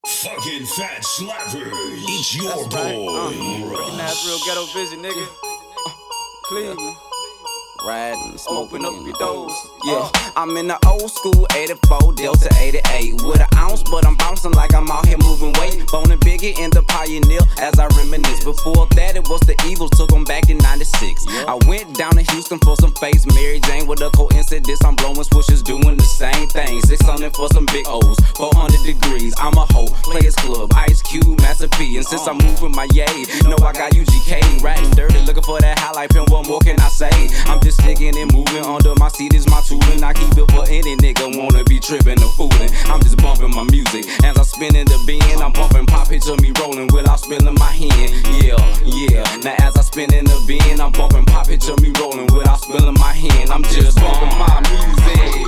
Fucking fat slappers. It's your That's boy. Right. Nashville ghetto vision, nigga. Cleveland. Riding, Open up your doors. Yeah, I'm in the old school 84 Delta 88 with an ounce, but I'm bouncing like I'm out here moving weight. Boning Biggie in the Pioneer as I reminisce. Before that, it was the Eagles, took them back in 96. I went down to Houston for some face. Mary Jane with a coincidence. I'm blowing switches, doing the same thing. 600 for some big O's, 400 degrees. I'm a hoe, Players Club, Ice Cube, Master P. And since I'm moving my yay, know I got UGK. Riding dirty, looking for that highlight pin. What more can I say? I'm just sticking and moving. Under my seat is my tooling. I keep it for any nigga wanna be tripping or fooling. I'm just bumping my music as I spin in the bin. I'm bumping pop, picture me rolling without spilling my hand. Yeah. Now as I spin in the bin, I'm bumping pop, picture me rolling without spilling my hand. I'm just bumping my music,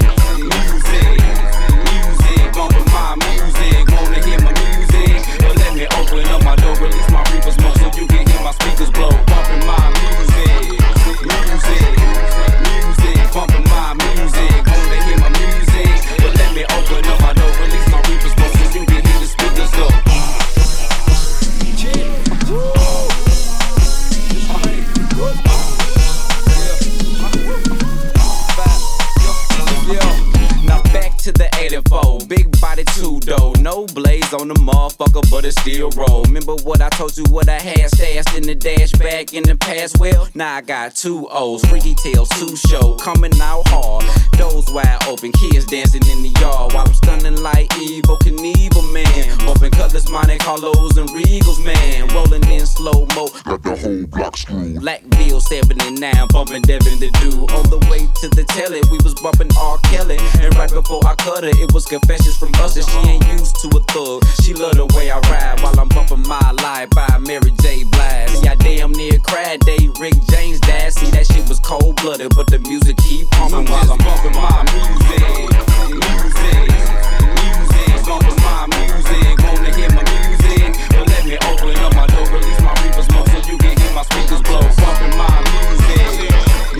bumping my music. Wanna hear my music? But let me open up my door, release my reaper smoke so you can hear my speakers blow. Bumping my music, bumping my music. Wanna hear my music? But let me open up my door, release my reaper smoke so you can hear the speakers go. Now back to the 84, big body two-door, no blaze on the motherfucker, but it still roll. Remember what I told you, what I had stashed in the dash bag in the past? Well, now I got 2 O's, Freaky Tales 2 show, coming out hard. Doors wide open, kids dancing in the yard while I'm stunning like Evo Knievel, man. Bumping Cutlass, Monte Carlos, and Regals, man. Rolling in slow-mo, got the whole block screwed. Blackville 79, bumping Devin the Dude. On the way to the telly, we was bumping R. Kelly. And right before I cut her, it was confessions from us. And she ain't used to a thug. She love the way I ride while I'm bumping My Life by Mary J. Blige. See, I damn near cried day Rick James died. See, that shit was cold-blooded, but the music keep pumping while I'm bumping my music. Bumping my music. Wanna hear my music? But let me open up my door, release my reaper smoke so you can hear my speakers blow. Bumping my music.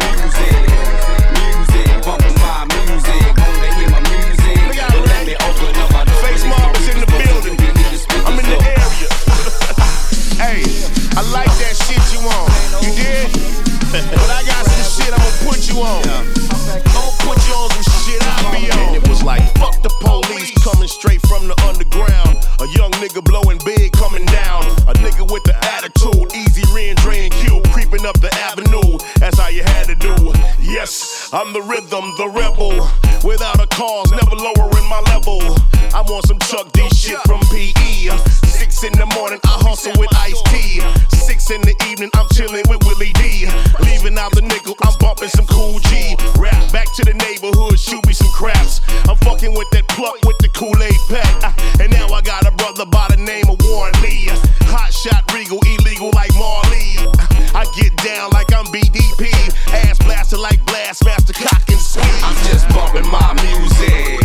Bumping my music. Wanna hear my music? But let me open up my door. Face Marbles in the building. I'm in the area. Hey, I like that shit you on. You did? But I got some shit I'ma put you on. I'ma put you on some shit I be on. It was like, fuck the police coming straight from the underground. A young nigga blowing big coming down. A nigga with the attitude. Easy Dre and Q creeping up the avenue. That's how you had to do. Yes, I'm the rhythm, the rebel. Without a cause, never lowering my level. I want some Chuck D shit from PE. 6 in the morning, I hustle with Ice-T. 6 in the evening, I'm chilling with Willie D. Leaving out the nickel, I'm bumping some Cool G. Rap back to the neighborhood, shoot me some craps. I'm fucking with that pluck with the Kool-Aid pack. And now I got a brother by the name of Warren Lee. Hot shot, regal, illegal like Marley. I get down like I'm BDP. Ass blasted like Blast Master Cock and Sweet. I'm just bumping my music.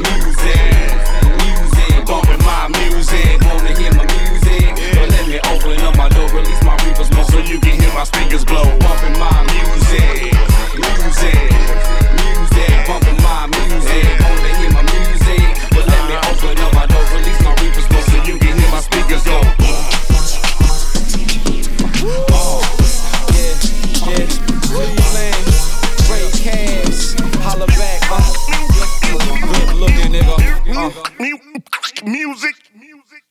Bumping my music. Wanna hear my music? But let me open up my door, release my reaper smoke so you can hear my speakers blow. Bumping my music. Bumping my music. Wanna hear my music? But let me open up my door, release my reaper smoke so you can hear my speakers go. Cleveland, great cash, holla back, good looking nigga. Music.